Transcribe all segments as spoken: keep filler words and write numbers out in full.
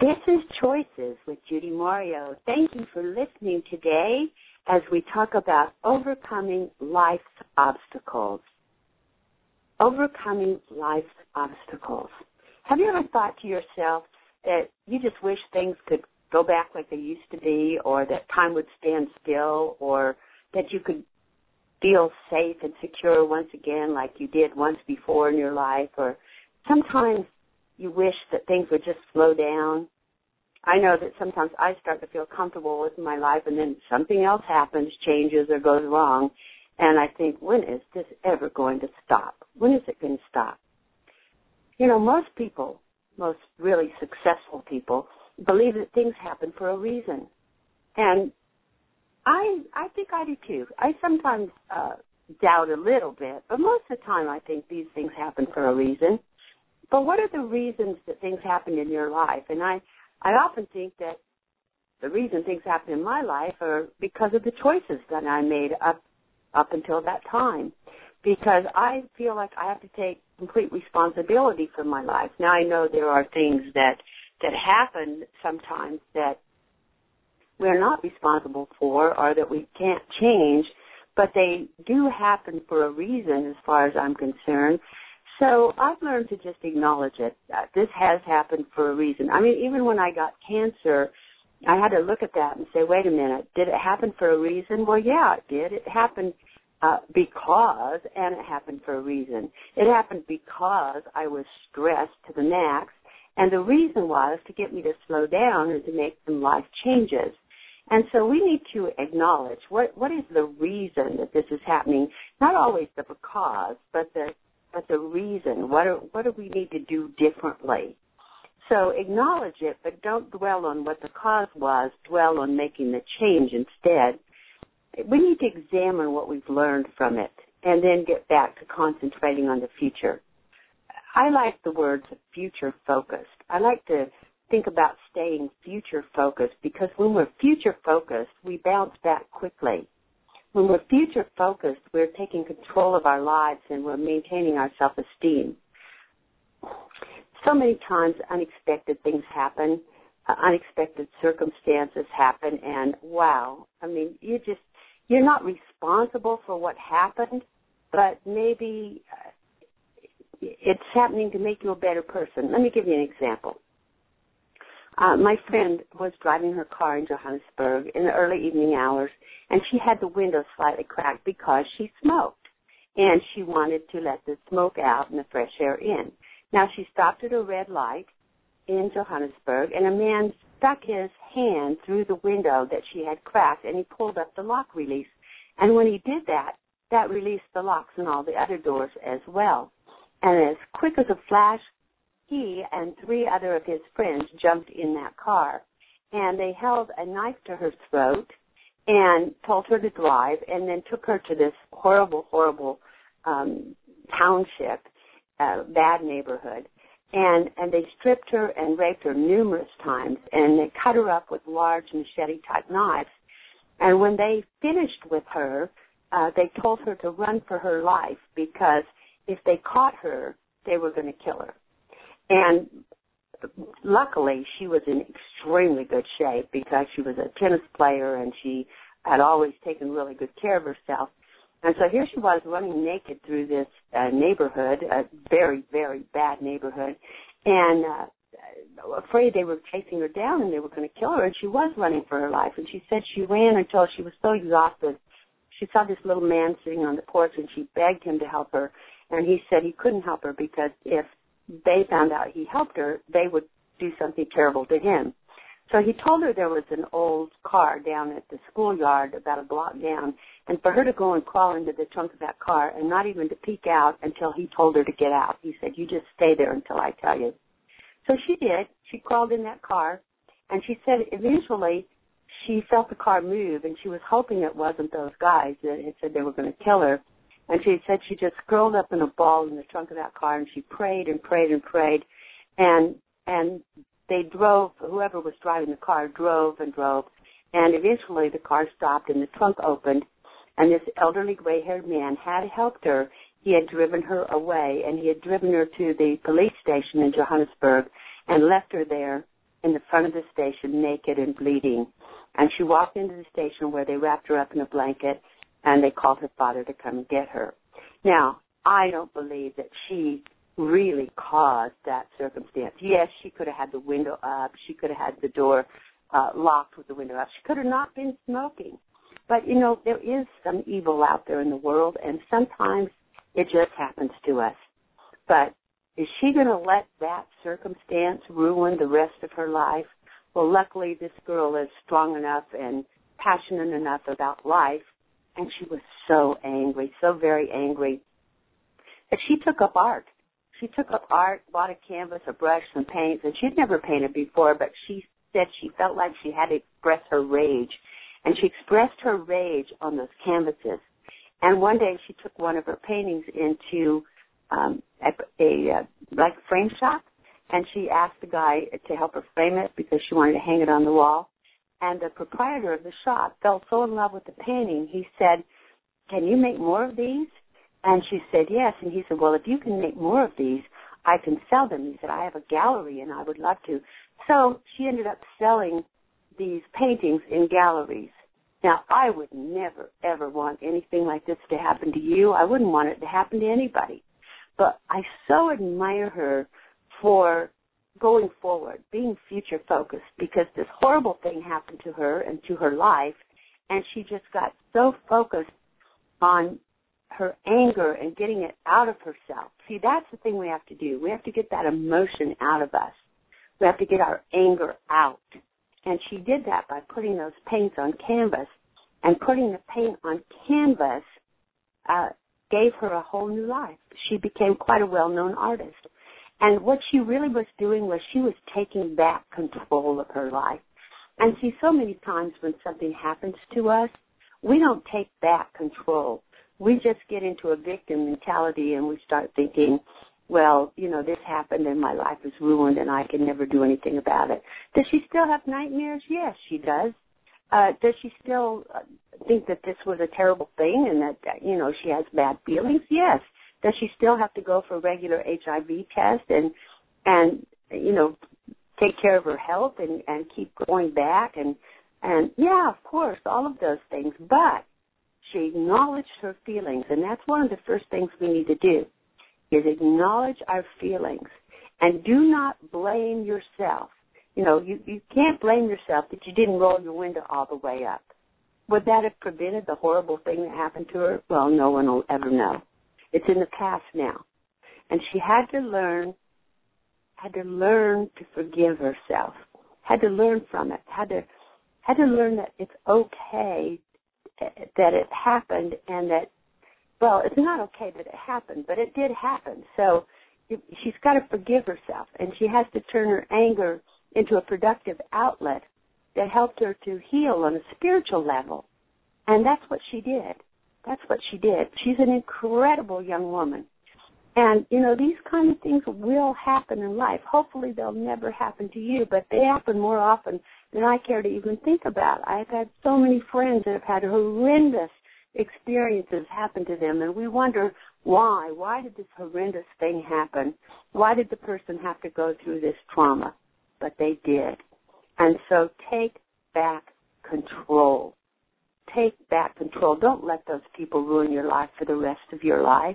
This is Choices with Judy Mario. Thank you for listening today as we talk about overcoming life's obstacles. Overcoming life's obstacles. Have you ever thought to yourself that you just wish things could go back like they used to be, or that time would stand still, or that you could feel safe and secure once again like you did once before in your life, or sometimes you wish that things would just slow down? I know that sometimes I start to feel comfortable with my life and then something else happens, changes or goes wrong, and I think, when is this ever going to stop? When is it going to stop? You know, most people, most really successful people, believe that things happen for a reason. And I I think I do too. I sometimes uh, doubt a little bit, but most of the time I think these things happen for a reason. But what are the reasons that things happen in your life? And I, I often think that the reason things happen in my life are because of the choices that I made up up until that time. Because I feel like I have to take complete responsibility for my life. Now I know there are things that, that happen sometimes that we're not responsible for or that we can't change, but they do happen for a reason as far as I'm concerned. So I've learned to just acknowledge it. Uh, this has happened for a reason. I mean, even when I got cancer, I had to look at that and say, wait a minute, did it happen for a reason? Well, yeah, it did. It happened uh, because, and it happened for a reason. It happened because I was stressed to the max, and the reason was to get me to slow down and to make some life changes. And so we need to acknowledge what, what is the reason that this is happening, not always the because, but the But the reason, what do, what do we need to do differently? So acknowledge it, but don't dwell on what the cause was. Dwell on making the change instead. We need to examine what we've learned from it and then get back to concentrating on the future. I like the words future-focused. I like to think about staying future-focused because when we're future-focused, we bounce back quickly. When we're future-focused, we're taking control of our lives and we're maintaining our self-esteem. So many times unexpected things happen, uh, unexpected circumstances happen, and wow, I mean, you just, you're not responsible for what happened, but maybe uh, it's happening to make you a better person. Let me give you an example. Uh, my friend was driving her car in Johannesburg in the early evening hours, and she had the window slightly cracked because she smoked, and she wanted to let the smoke out and the fresh air in. Now, she stopped at a red light in Johannesburg, and a man stuck his hand through the window that she had cracked, and he pulled up the lock release. And when he did that, that released the locks on all the other doors as well. And as quick as a flash, he and three other of his friends jumped in that car, and they held a knife to her throat and told her to drive, and then took her to this horrible, horrible um, township, uh, bad neighborhood, and, and they stripped her and raped her numerous times, and they cut her up with large machete-type knives. And when they finished with her, uh, they told her to run for her life because if they caught her, they were going to kill her. And luckily, she was in extremely good shape because she was a tennis player and she had always taken really good care of herself. And so here she was running naked through this uh, neighborhood, a very, very bad neighborhood, and uh, afraid they were chasing her down and they were going to kill her. And she was running for her life. And she said she ran until she was so exhausted. She saw this little man sitting on the porch and she begged him to help her. And he said he couldn't help her because if they found out he helped her, they would do something terrible to him. So he told her there was an old car down at the schoolyard about a block down, and for her to go and crawl into the trunk of that car and not even to peek out until he told her to get out. He said, you just stay there until I tell you. So she did. She crawled in that car, and she said eventually she felt the car move, and she was hoping it wasn't those guys that had said they were going to kill her. And she said she just curled up in a ball in the trunk of that car, and she prayed and prayed and prayed. And and they drove, whoever was driving the car drove and drove. And eventually the car stopped and the trunk opened. And this elderly gray-haired man had helped her. He had driven her away, and he had driven her to the police station in Johannesburg and left her there in the front of the station naked and bleeding. And she walked into the station where they wrapped her up in a blanket and they called her father to come and get her. Now, I don't believe that she really caused that circumstance. Yes, she could have had the window up. She could have had the door uh, locked with the window up. She could have not been smoking. But, you know, there is some evil out there in the world, and sometimes it just happens to us. But is she going to let that circumstance ruin the rest of her life? Well, luckily this girl is strong enough and passionate enough about life, and she was so angry, so very angry, that she took up art. She took up art, bought a canvas, a brush, some paints, and she'd never painted before, but she said she felt like she had to express her rage. And she expressed her rage on those canvases. And one day she took one of her paintings into um, a, a uh, like frame shop, and she asked the guy to help her frame it because she wanted to hang it on the wall. And the proprietor of the shop fell so in love with the painting, he said, "Can you make more of these?" And she said, "Yes." And he said, "Well, if you can make more of these, I can sell them." He said, "I have a gallery and I would love to." So she ended up selling these paintings in galleries. Now, I would never, ever want anything like this to happen to you. I wouldn't want it to happen to anybody. But I so admire her for going forward, being future-focused, because this horrible thing happened to her and to her life, and she just got so focused on her anger and getting it out of herself. See, that's the thing we have to do. We have to get that emotion out of us. We have to get our anger out. And she did that by putting those paints on canvas. And putting the paint on canvas uh, gave her a whole new life. She became quite a well-known artist. And what she really was doing was she was taking back control of her life. And see, so many times when something happens to us, we don't take back control. We just get into a victim mentality and we start thinking, well, you know, this happened and my life is ruined and I can never do anything about it. Does she still have nightmares? Yes, she does. Uh, does she still think that this was a terrible thing and that, you know, she has bad feelings? Yes. Does she still have to go for regular H I V tests and, and you know, take care of her health and, and keep going back? And, and, yeah, of course, all of those things. But she acknowledged her feelings, and that's one of the first things we need to do, is acknowledge our feelings. And do not blame yourself. You know, you, you can't blame yourself that you didn't roll your window all the way up. Would that have prevented the horrible thing that happened to her? Well, no one will ever know. It's in the past now. And she had to learn, had to learn to forgive herself, had to learn from it, had to, had to learn that it's okay that it happened and that, well, it's not okay that it happened, but it did happen. So she's got to forgive herself, and she has to turn her anger into a productive outlet that helped her to heal on a spiritual level. And that's what she did. That's what she did. She's an incredible young woman. And, you know, these kind of things will happen in life. Hopefully they'll never happen to you, but they happen more often than I care to even think about. I've had so many friends that have had horrendous experiences happen to them, and we wonder why. Why did this horrendous thing happen? Why did the person have to go through this trauma? But they did. And so take back control. Take back control. Don't let those people ruin your life for the rest of your life.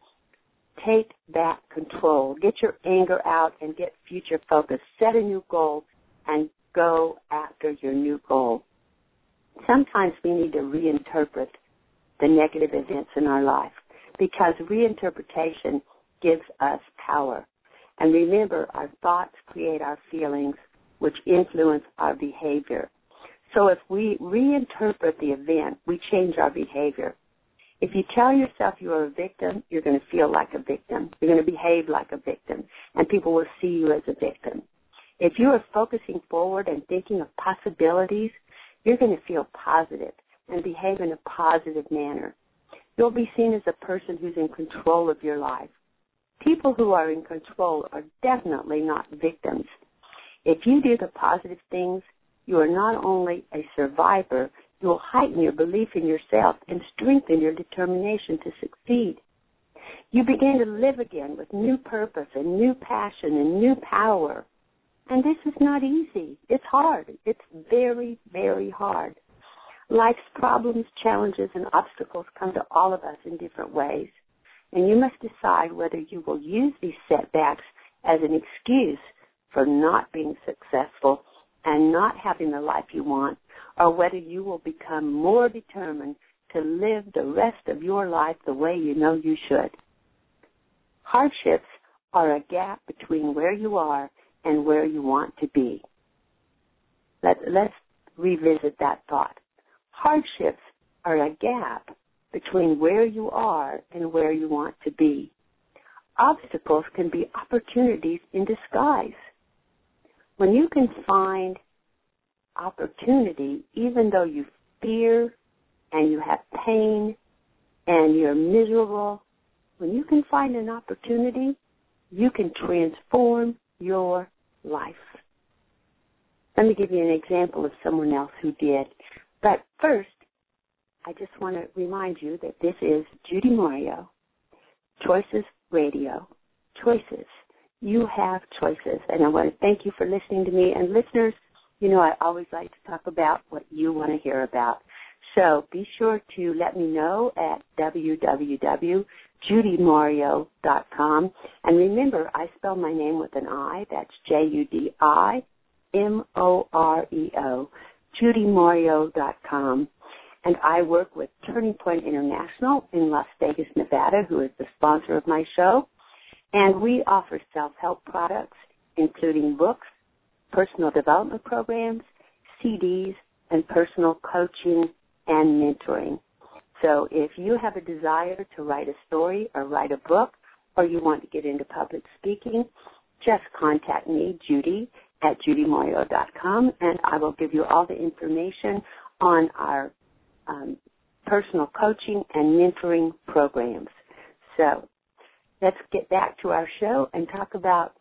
Take back control. Get your anger out and get future focused. Set a new goal and go after your new goal. Sometimes we need to reinterpret the negative events in our life because reinterpretation gives us power. And remember, our thoughts create our feelings, which influence our behavior. So if we reinterpret the event, we change our behavior. If you tell yourself you are a victim, you're going to feel like a victim. You're going to behave like a victim, and people will see you as a victim. If you are focusing forward and thinking of possibilities, you're going to feel positive and behave in a positive manner. You'll be seen as a person who's in control of your life. People who are in control are definitely not victims. If you do the positive things, you are not only a survivor, you will heighten your belief in yourself and strengthen your determination to succeed. You begin to live again with new purpose and new passion and new power. And this is not easy. It's hard. It's very, very hard. Life's problems, challenges, and obstacles come to all of us in different ways. And you must decide whether you will use these setbacks as an excuse for not being successful and not having the life you want, or whether you will become more determined to live the rest of your life the way you know you should. Hardships are a gap between where you are and where you want to be. Let, let's revisit that thought. Hardships are a gap between where you are and where you want to be. Obstacles can be opportunities in disguise. When you can find opportunity, even though you fear and you have pain and you're miserable, when you can find an opportunity, you can transform your life. Let me give you an example of someone else who did. But first, I just want to remind you that this is Judy Mario, Choices Radio. Choices. You have choices. And I want to thank you for listening to me. And listeners, you know I always like to talk about what you want to hear about. So be sure to let me know at w w w dot judy mario dot com. And remember, I spell my name with an I. That's J U D I M O R E O, judy mario dot com. And I work with Turning Point International in Las Vegas, Nevada, who is the sponsor of my show. And we offer self-help products, including books, personal development programs, C Ds, and personal coaching and mentoring. So if you have a desire to write a story or write a book, or you want to get into public speaking, just contact me, Judy, at judy mario dot com, and I will give you all the information on our um, personal coaching and mentoring programs. So let's get back to our show and talk about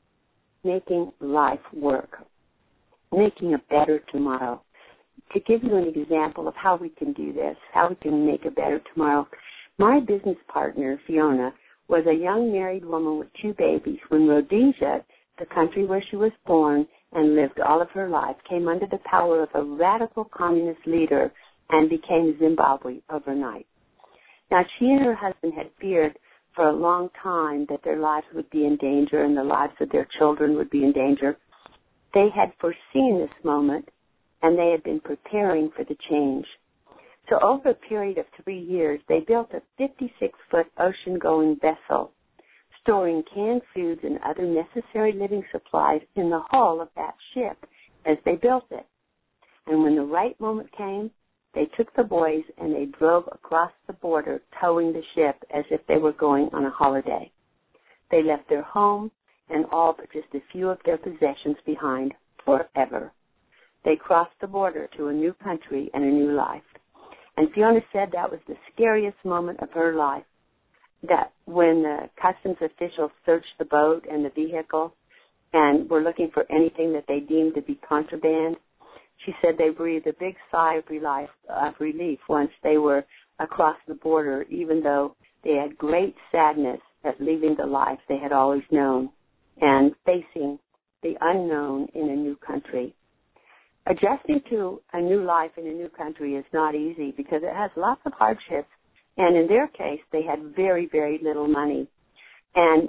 making life work, making a better tomorrow. To give you an example of how we can do this, how we can make a better tomorrow, my business partner, Fiona, was a young married woman with two babies when Rhodesia, the country where she was born and lived all of her life, came under the power of a radical communist leader and became Zimbabwe overnight. Now, she and her husband had feared for a long time that their lives would be in danger and the lives of their children would be in danger. They had foreseen this moment, and they had been preparing for the change. So over a period of three years, they built a fifty-six foot ocean-going vessel, storing canned foods and other necessary living supplies in the hull of that ship as they built it. And when the right moment came, they took the boys and they drove across the border, towing the ship as if they were going on a holiday. They left their home and all but just a few of their possessions behind forever. They crossed the border to a new country and a new life. And Fiona said that was the scariest moment of her life, that when the customs officials searched the boat and the vehicle and were looking for anything that they deemed to be contraband, she said they breathed a big sigh of relief, of relief once they were across the border, even though they had great sadness at leaving the life they had always known and facing the unknown in a new country. Adjusting to a new life in a new country is not easy because it has lots of hardships, and in their case, they had very, very little money. And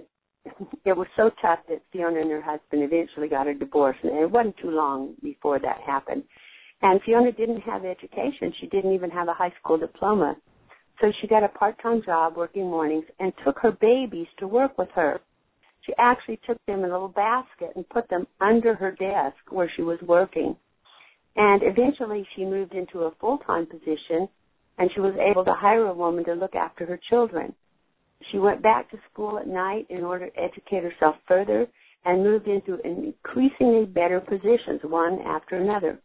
it was so tough that Fiona and her husband eventually got a divorce, and it wasn't too long before that happened. And Fiona didn't have education. She didn't even have a high school diploma. So she got a part-time job working mornings and took her babies to work with her. She actually took them in a little basket and put them under her desk where she was working. And eventually she moved into a full-time position, and she was able to hire a woman to look after her children. She went back to school at night in order to educate herself further and moved into increasingly better positions, one after another.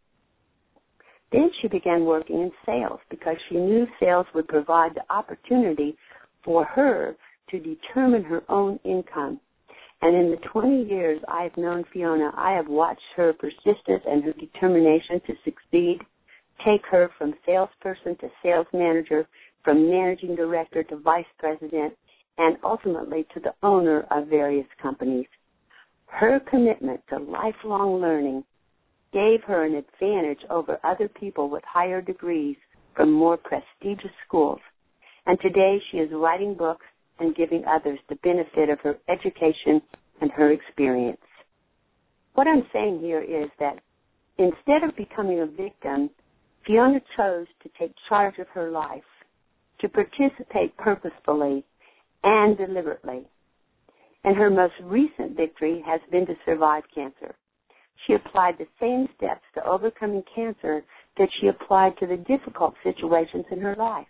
Then she began working in sales because she knew sales would provide the opportunity for her to determine her own income. And in the twenty years I have known Fiona, I have watched her persistence and her determination to succeed take her from salesperson to sales manager, from managing director to vice president, and ultimately to the owner of various companies. Her commitment to lifelong learning gave her an advantage over other people with higher degrees from more prestigious schools. And today she is writing books and giving others the benefit of her education and her experience. What I'm saying here is that instead of becoming a victim, Fiona chose to take charge of her life, to participate purposefully and deliberately. And her most recent victory has been to survive cancer. She applied the same steps to overcoming cancer that she applied to the difficult situations in her life.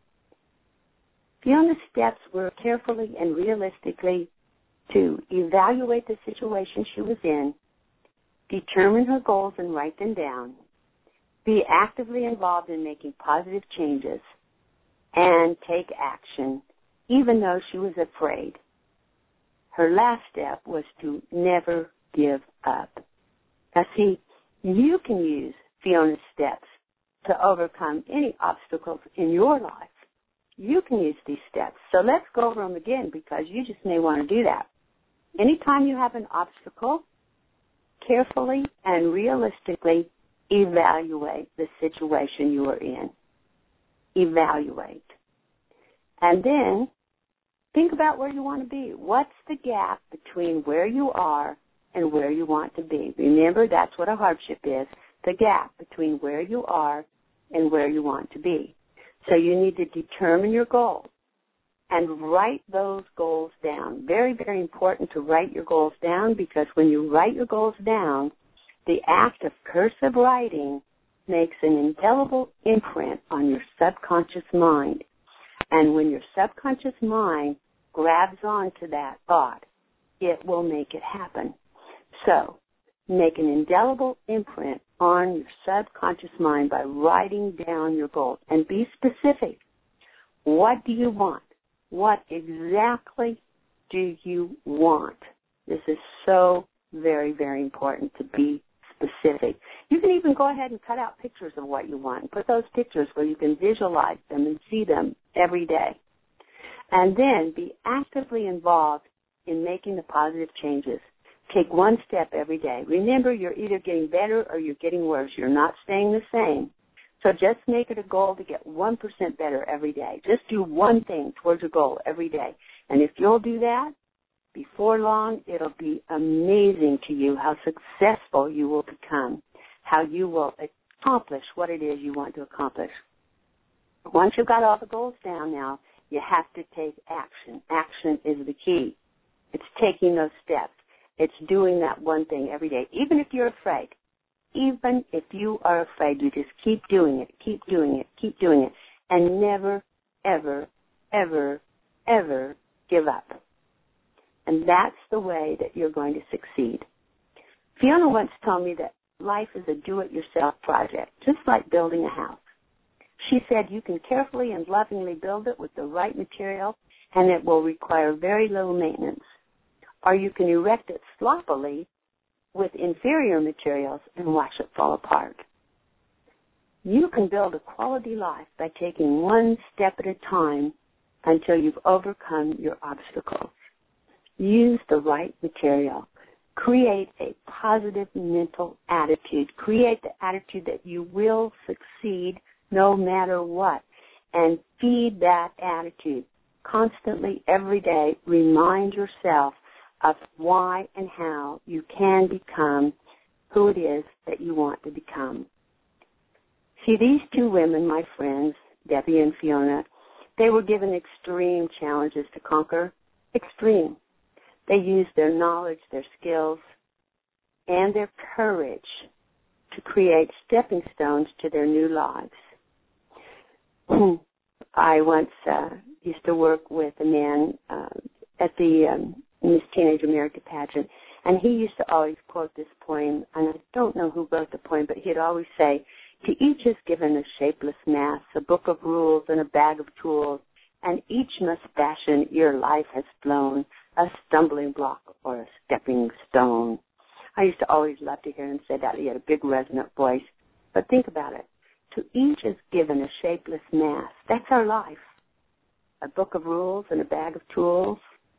Fiona's steps were carefully and realistically to evaluate the situation she was in, determine her goals and write them down, be actively involved in making positive changes, and take action, even though she was afraid. Her last step was to never give up. Now, see, you can use Fiona's steps to overcome any obstacles in your life. You can use these steps. So let's go over them again because you just may want to do that. Anytime you have an obstacle, carefully and realistically evaluate the situation you are in. Evaluate. And then think about where you want to be. What's the gap between where you are and where you want to be? Remember, that's what a hardship is, the gap between where you are and where you want to be. So you need to determine your goals and write those goals down. Very, very important to write your goals down because when you write your goals down, the act of cursive writing makes an indelible imprint on your subconscious mind. And when your subconscious mind grabs onto that thought, it will make it happen. So make an indelible imprint on your subconscious mind by writing down your goals. And be specific. What do you want? What exactly do you want? This is so very, very important to be specific. You can even go ahead and cut out pictures of what you want and put those pictures where you can visualize them and see them every day. And then be actively involved in making the positive changes. Take one step every day. Remember, you're either getting better or you're getting worse. You're not staying the same. So just make it a goal to get one percent better every day. Just do one thing towards your goal every day. And if you'll do that, before long, it'll be amazing to you how successful you will become, how you will accomplish what it is you want to accomplish. Once you've got all the goals down now, you have to take action. Action is the key. It's taking those steps. It's doing that one thing every day, even if you're afraid. Even if you are afraid, you just keep doing it, keep doing it, keep doing it, and never, ever, ever, ever give up. And that's the way that you're going to succeed. Fiona once told me that life is a do-it-yourself project, just like building a house. She said you can carefully and lovingly build it with the right material, and it will require very little maintenance. Or you can erect it sloppily with inferior materials and watch it fall apart. You can build a quality life by taking one step at a time until you've overcome your obstacles. Use the right material. Create a positive mental attitude. Create the attitude that you will succeed no matter what. And feed that attitude constantly every day. Remind yourself of why and how you can become who it is that you want to become. See, these two women, my friends, Debbie and Fiona, they were given extreme challenges to conquer. Extreme. They used their knowledge, their skills, and their courage to create stepping stones to their new lives. I once uh, used to work with a man uh, at the um, Miss Teenage America pageant, and he used to always quote this poem, and I don't know who wrote the poem, but he'd always say, "To each is given a shapeless mass, a book of rules and a bag of tools, and each must fashion ere life has flown a stumbling block or a stepping stone." I used to always love to hear him say that. He had a big resonant voice. But think about it. To each is given a shapeless mass. That's our life. A book of rules and a bag of tools.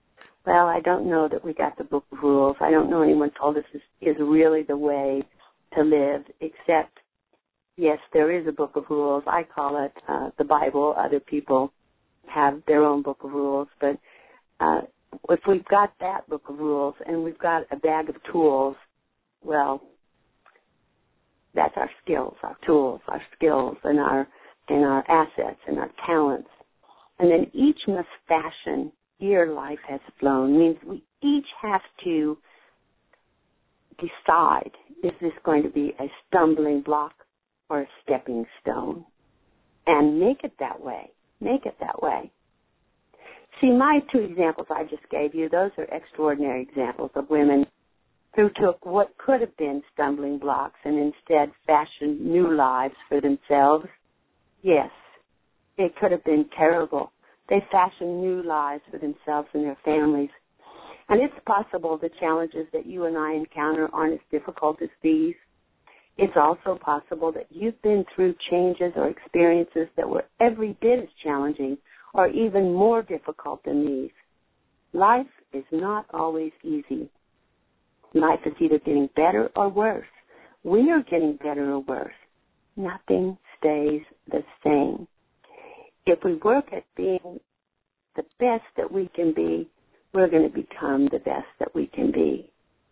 well, I don't know that we got the book of rules. I don't know anyone told us this is really the way to live, except, yes, there is a book of rules. I call it uh, the Bible. Other people have their own book of rules. But uh, if we've got that book of rules and we've got a bag of tools, well, that's our skills, our tools, our skills, and our and our assets and our talents. And then each must fashion ere life has flown. Means we each have to decide, is this going to be a stumbling block or a stepping stone? And make it that way. Make it that way. See, my two examples I just gave you, those are extraordinary examples of women who took what could have been stumbling blocks and instead fashioned new lives for themselves. Yes, it could have been terrible. They fashioned new lives for themselves and their families. And it's possible the challenges that you and I encounter aren't as difficult as these. It's also possible that you've been through changes or experiences that were every bit as challenging or even more difficult than these. Life is not always easy. Life is either getting better or worse. We are getting better or worse. Nothing stays the same. If we work at being the best that we can be, we're going to become the best that we can be.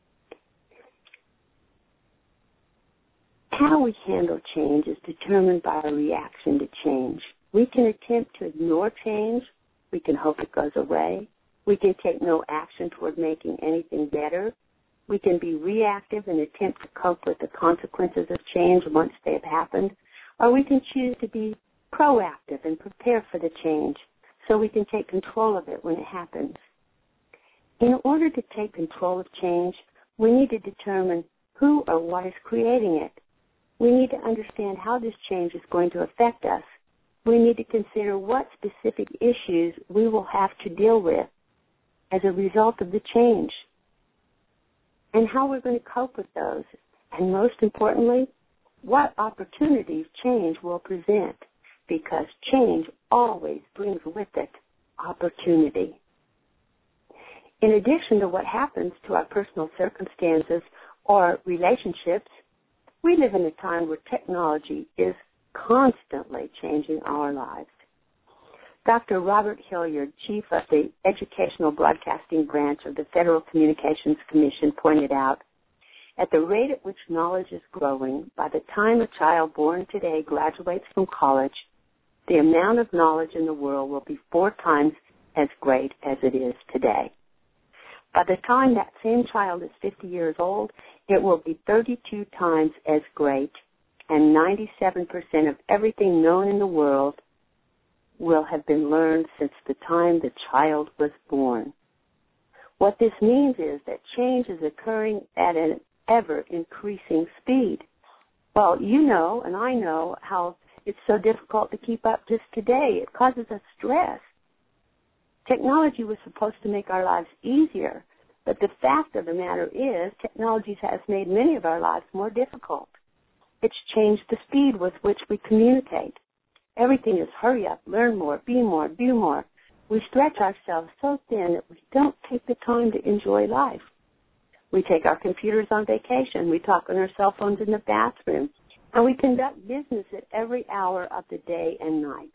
How we handle change is determined by our reaction to change. We can attempt to ignore change. We can hope it goes away. We can take no action toward making anything better. We can be reactive and attempt to cope with the consequences of change once they have happened. Or we can choose to be proactive and prepare for the change so we can take control of it when it happens. In order to take control of change, we need to determine who or what is creating it. We need to understand how this change is going to affect us. We need to consider what specific issues we will have to deal with as a result of the change and how we're going to cope with those. And most importantly, what opportunities change will present, because change always brings with it opportunity. In addition to what happens to our personal circumstances or relationships, we live in a time where technology is constantly changing our lives. Doctor Robert Hilliard, chief of the Educational Broadcasting Branch of the Federal Communications Commission, pointed out, at the rate at which knowledge is growing, by the time a child born today graduates from college, the amount of knowledge in the world will be four times as great as it is today. By the time that same child is fifty years old, it will be thirty-two times as great, and ninety-seven percent of everything known in the world will have been learned since the time the child was born. What this means is that change is occurring at an ever-increasing speed. Well, you know, and I know how it's so difficult to keep up just today. It causes us stress. Technology was supposed to make our lives easier, but the fact of the matter is technology has made many of our lives more difficult. It's changed the speed with which we communicate. Everything is hurry up, learn more, be more, do more. We stretch ourselves so thin that we don't take the time to enjoy life. We take our computers on vacation. We talk on our cell phones in the bathroom. And we conduct business at every hour of the day and night.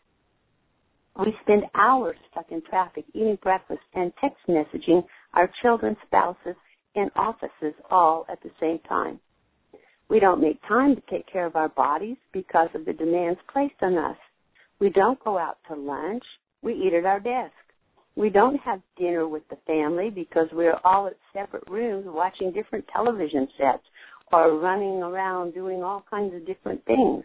We spend hours stuck in traffic, eating breakfast, and text messaging our children, spouses, and offices all at the same time. We don't make time to take care of our bodies because of the demands placed on us. We don't go out to lunch. We eat at our desk. We don't have dinner with the family because we're all at separate rooms watching different television sets or running around doing all kinds of different things.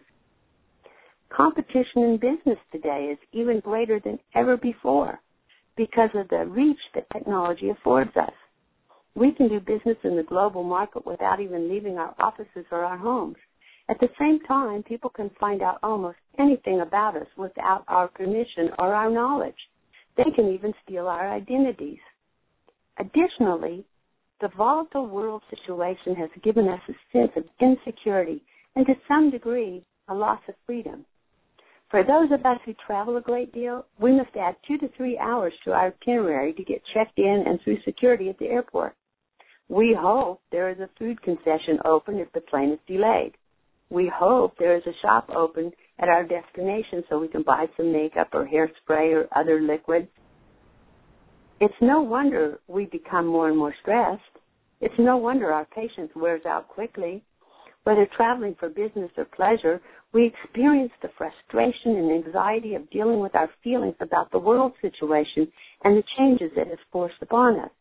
Competition in business today is even greater than ever before because of the reach that technology affords us. We can do business in the global market without even leaving our offices or our homes. At the same time, people can find out almost anything about us without our permission or our knowledge. They can even steal our identities. Additionally, the volatile world situation has given us a sense of insecurity and, to some degree, a loss of freedom. For those of us who travel a great deal, we must add two to three hours to our itinerary to get checked in and through security at the airport. We hope there is a food concession open if the plane is delayed. We hope there is a shop open at our destination so we can buy some makeup or hairspray or other liquids. It's no wonder we become more and more stressed. It's no wonder our patience wears out quickly. Whether traveling for business or pleasure, we experience the frustration and anxiety of dealing with our feelings about the world situation and the changes it has forced upon us.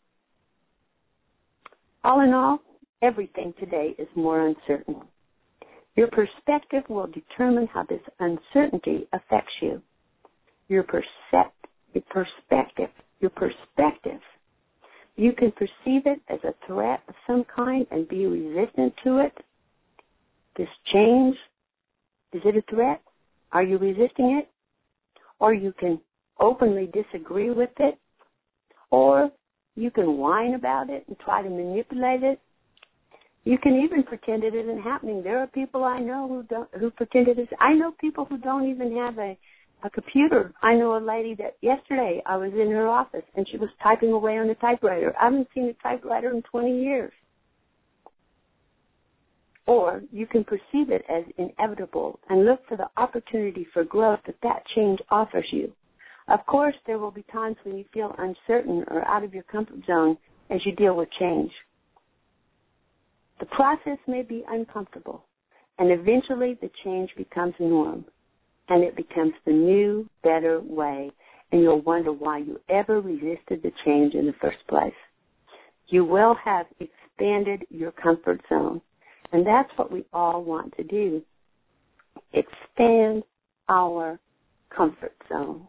All in all, everything today is more uncertain. Your perspective will determine how this uncertainty affects you. Your, percept, your perspective, your perspective. You can perceive it as a threat of some kind and be resistant to it. This change, is it a threat? Are you resisting it? Or you can openly disagree with it. Or you can whine about it and try to manipulate it. You can even pretend it isn't happening. There are people I know who don't, who pretend it is. I know people who don't even have a, a computer. I know a lady that yesterday I was in her office and she was typing away on a typewriter. I haven't seen a typewriter in twenty years. Or you can perceive it as inevitable and look for the opportunity for growth that that change offers you. Of course, there will be times when you feel uncertain or out of your comfort zone as you deal with change. The process may be uncomfortable, and eventually the change becomes norm, and it becomes the new, better way, and you'll wonder why you ever resisted the change in the first place. You will have expanded your comfort zone, and that's what we all want to do, expand our comfort zone.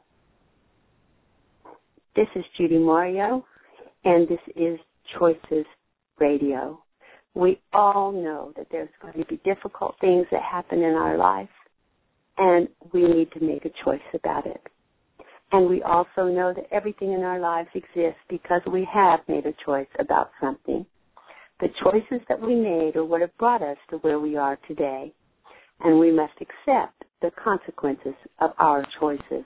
This is Judy Mario, and this is Choices Radio. We all know that there's going to be difficult things that happen in our life, and we need to make a choice about it. And we also know that everything in our lives exists because we have made a choice about something. The choices that we made are what have brought us to where we are today, and we must accept the consequences of our choices.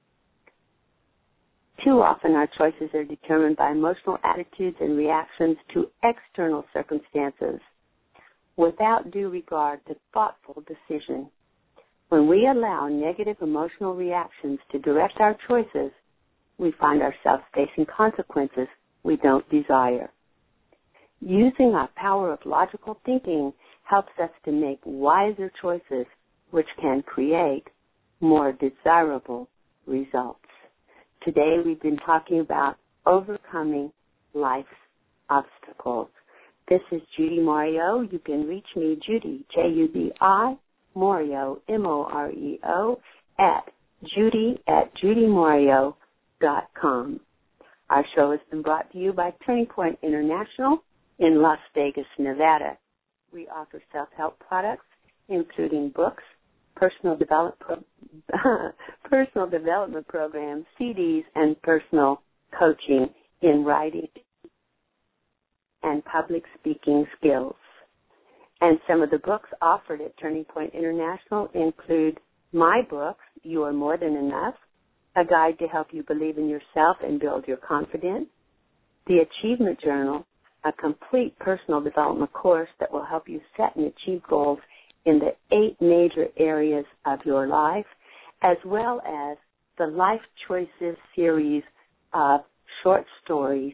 Too often our choices are determined by emotional attitudes and reactions to external circumstances without due regard to thoughtful decision. When we allow negative emotional reactions to direct our choices, we find ourselves facing consequences we don't desire. Using our power of logical thinking helps us to make wiser choices which can create more desirable results. Today we've been talking about overcoming life's obstacles. This is Judy Mario. You can reach me, Judy, J U D I, Mario, M O R E O, at Judy at judy mario dot com. Our show has been brought to you by Turning Point International in Las Vegas, Nevada. We offer self-help products, including books, personal development pro- personal development programs, C Ds, and personal coaching in writing and public speaking skills. And some of the books offered at Turning Point International include my books, You Are More Than Enough, a guide to help you believe in yourself and build your confidence, the Achievement Journal, a complete personal development course that will help you set and achieve goals in the eight major areas of your life, as well as the Life Choices series of short stories,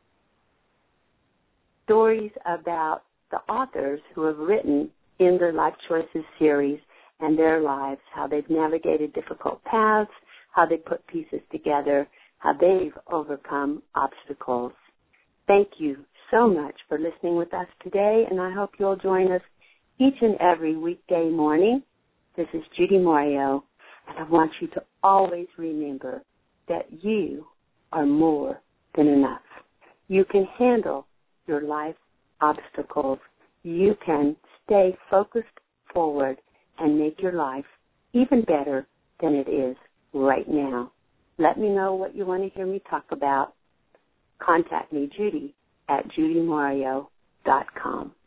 stories about the authors who have written in the Life Choices series and their lives, how they've navigated difficult paths, how they put pieces together, how they've overcome obstacles. Thank you so much for listening with us today, and I hope you'll join us each and every weekday morning. This is Judy Mario, and I want you to always remember that you are more than enough. You can handle your life obstacles. You can stay focused forward and make your life even better than it is right now. Let me know what you want to hear me talk about. Contact me, Judy, at judy mario dot com.